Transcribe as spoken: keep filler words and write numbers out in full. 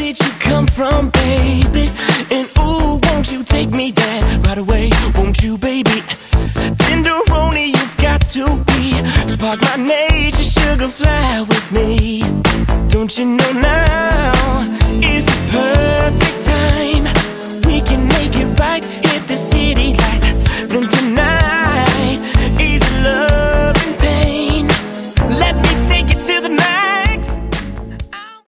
did you come from, baby? And ooh, won't you take me there right away? Won't you, baby? Tenderoni, you've got to be. Spark my nature, sugar, fly with me. Don't you know now?